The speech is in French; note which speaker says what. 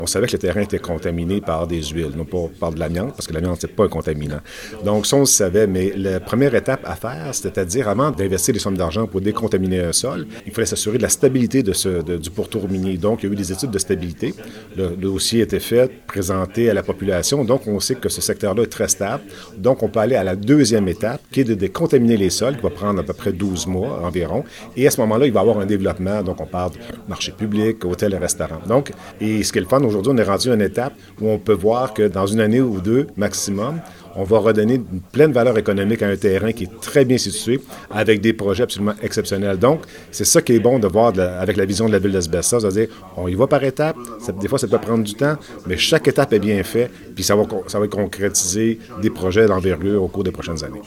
Speaker 1: On savait que le terrain était contaminé par des huiles, non pas par de l'amiante, parce que l'amiante, c'est pas un contaminant. Donc, ça, on le savait, mais la première étape à faire, c'est-à-dire avant d'investir des sommes d'argent pour décontaminer un sol, il fallait s'assurer de la stabilité du pourtour minier. Donc, il y a eu des études de stabilité. Le dossier a été fait, présenté à la population. Donc, on sait que ce secteur-là est très stable. Donc, on peut aller à la deuxième étape, qui est de décontaminer les sols, qui va prendre à peu près 12 mois environ. Et à ce moment-là, il va y avoir un développement. Donc, on parle de marché public, hôtels et restaurants. Donc, et ce qui est le fun, aujourd'hui, on est rendu à une étape où on peut voir que dans une année ou deux maximum, on va redonner une pleine valeur économique à un terrain qui est très bien situé avec des projets absolument exceptionnels. Donc, c'est ça qui est bon de voir avec la vision de la ville d'Asbestos, c'est-à-dire on y va par étapes. Des fois, ça peut prendre du temps, mais chaque étape est bien faite, puis ça va concrétiser des projets d'envergure au cours des prochaines années.